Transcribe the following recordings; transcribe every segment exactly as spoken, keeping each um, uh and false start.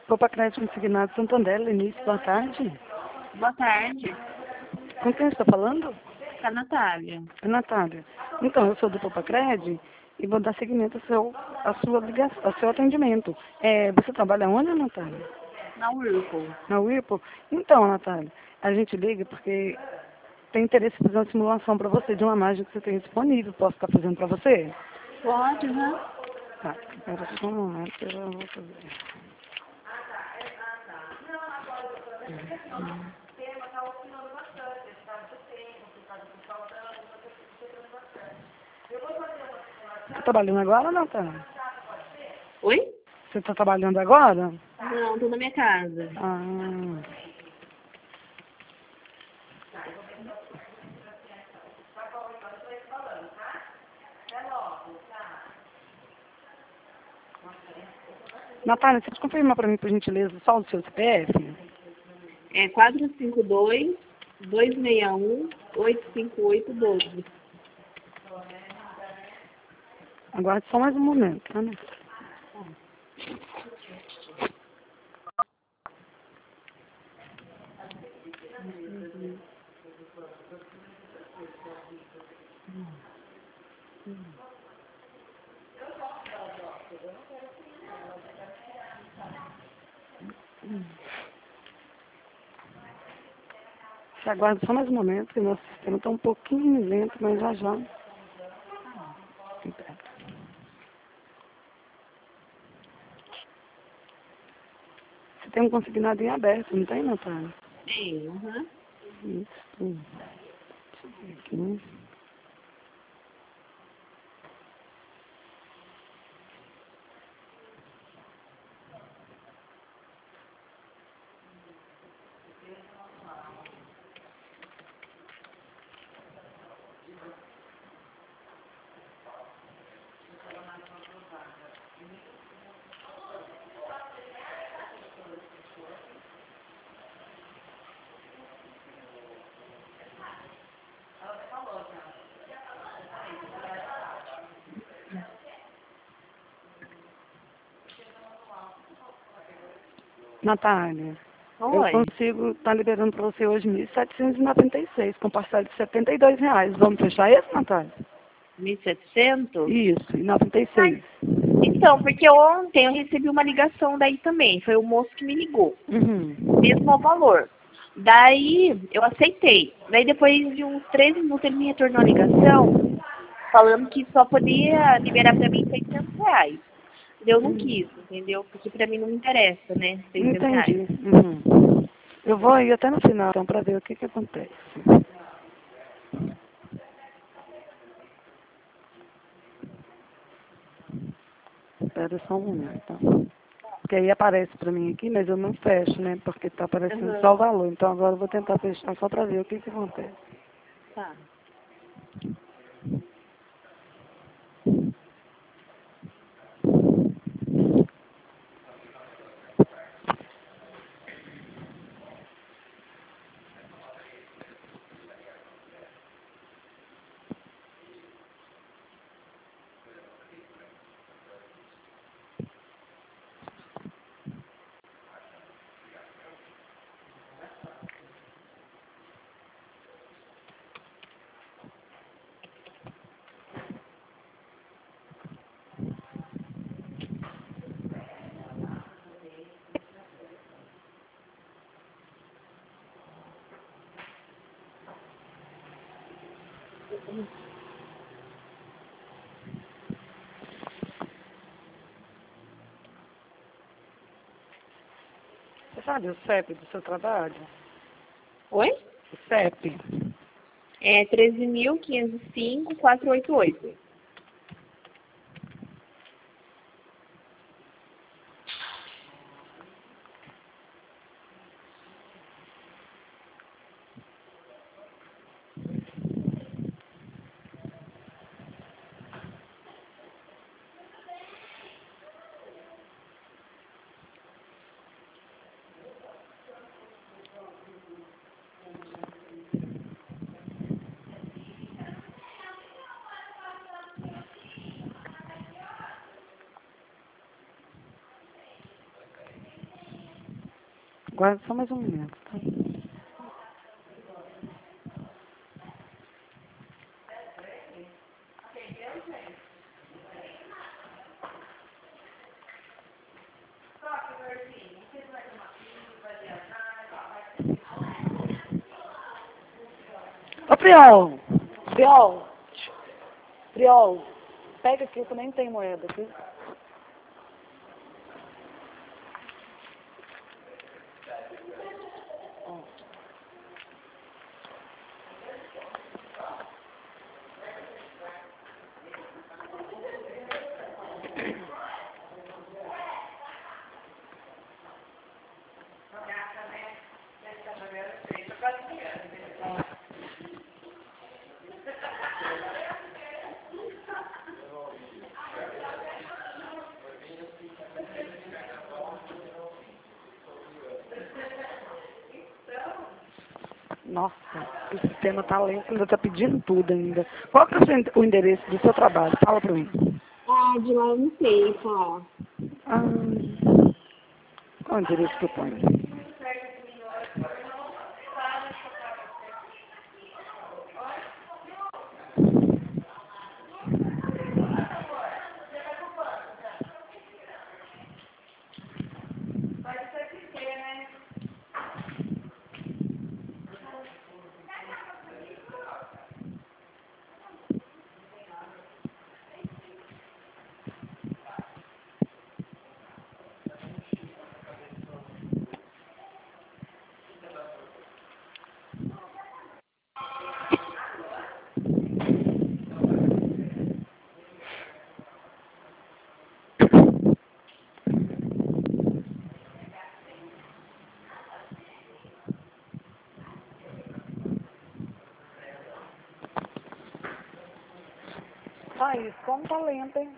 Copa Crédito Consignado Santander, Lenice, boa tarde. Boa tarde, Com quem está falando? é a Natália. É Natália. Então, eu sou do Copa Crédito e vou dar seguimento ao seu, à sua ligação, ao seu atendimento. É, você trabalha onde, Natália? Na Whirlpool. Na Whirlpool? Então, Natália, a gente liga porque tem interesse em fazer uma simulação para você de uma imagem que você tem disponível. Posso estar fazendo para você? Pode, né? Tá, espera só um momento que eu já vou fazer. Você está trabalhando agora, Natália? Oi? Você está trabalhando agora? Não, tô na minha casa. Ah, Natália, você pode confirmar para mim, por gentileza, só o seu C P F? É quatro cinco dois, dois seis um, oito cinco oito um dois. Aguarde só mais um momento, tá, né? Você aguarda só mais um momento, que o nosso sistema está um pouquinho lento, mas já já. Você tem um consignado em aberto, não tem, Natália? Tem, aham. Isso. Deixa eu ver aqui. Natália, eu Oi. consigo estar liberando para você hoje mil setecentos e noventa e seis, com parcela de setenta e dois reais. Vamos fechar esse, Natália? mil e setecentos? Isso, e noventa e seis. Então, porque ontem eu recebi uma ligação daí também. Foi o moço que me ligou. Uhum. Mesmo valor. Daí eu aceitei. Daí depois de uns treze minutos ele me retornou a ligação falando que só podia liberar pra mim seiscentos reais. Eu não Uhum. quis, entendeu? Porque pra mim não me interessa, né? seiscentos reais. Entendi. Uhum. Eu vou aí até no final, então, para ver o que que acontece. Espera só um momento, tá? Porque aí aparece para mim aqui, mas eu não fecho, né? Porque tá aparecendo só o Aham. valor. Então agora eu vou tentar fechar só para ver o que que acontece. Tá. Você sabe o C E P do seu trabalho? Oi? O C E P. É treze mil quinhentos e cinco, quatrocentos e oitenta e oito. Guarda só mais um momento, tá? Ô, Priol! Priol! Priol! Pega aqui, eu também tenho moeda aqui. Ó. Nossa, o sistema tá lento, ainda tá pedindo tudo ainda. Qual que é o seu- o endereço do seu trabalho? Fala pra mim. Ah, de lá eu não sei falar. Ah, qual é o endereço que eu ponho? Ah, isso como tá lento, hein?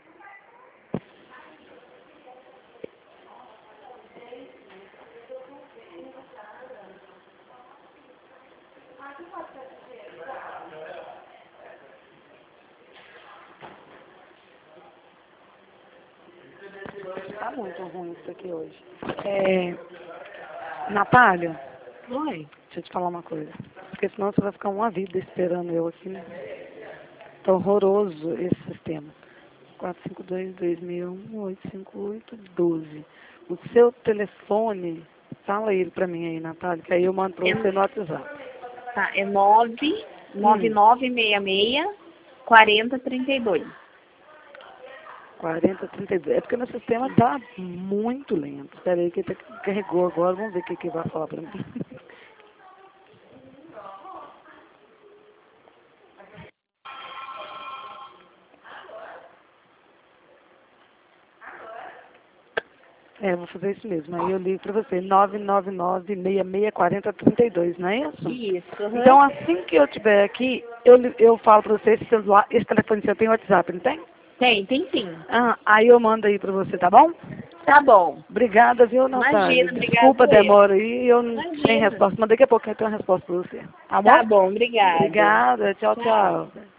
Tá muito ruim isso aqui hoje. É... Natália, Oi. deixa eu te falar uma coisa. Porque senão você vai ficar uma vida esperando eu aqui. Tá horroroso esse sistema. quatro cinco dois, dois mil e um, oito cinco oito, doze. O seu telefone, fala ele pra mim aí, Natália, que aí eu mando pra É, você no WhatsApp. tá, é nove nove nove seis seis quarenta trinta e dois. quarenta, trinta e dois. É porque meu sistema tá muito lento. Espera aí que ele carregou agora. Vamos ver o que que vai falar pra mim. É, vou fazer isso mesmo. Aí eu ligo pra você. nove nove nove, seis seis, quarenta, trinta e dois, não é isso? Isso, aham. Então, assim que eu estiver aqui, eu, li- eu falo pra você esse celular, esse telefone seu tem WhatsApp, não tem? Tem, tem sim. Ah, aí eu mando aí pra você, tá bom? Tá bom. Obrigada, viu, Natália? Imagina, obrigada Desculpa a eu. demora aí, eu não Imagina. tenho resposta, mas daqui a pouco eu tenho uma resposta pra você. Tá bom? Tá bom, obrigada. Obrigada, tchau, Tchau. tchau.